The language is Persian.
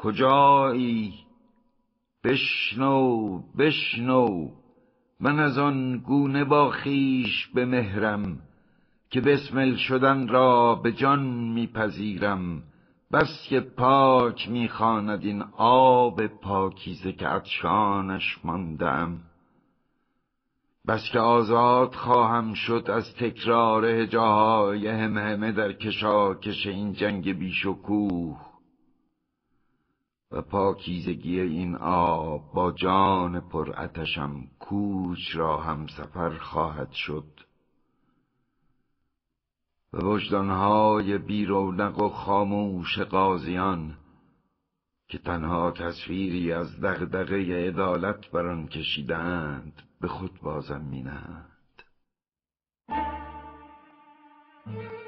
کجایی؟ بشنو بشنو، من از آن گونه با خویش به مهرم، که بسمل شدن را به جان میپذیرم. بس که پاک میخواند این آب پاکیزه که عطشانش ماندم. بس که آزاد خواهم شد از تکرار هجاهای همهمه در کشاکش این جنگ بیشکوه، و پاکیزگی این آب با جان پر آتشم کوچ را هم سفر خواهد شد. و وجدانهای بی رونق و خاموش قاضیان که تنها تصویری از دغدغه عدالت بر آن کشیدند به خود بازم مینهند.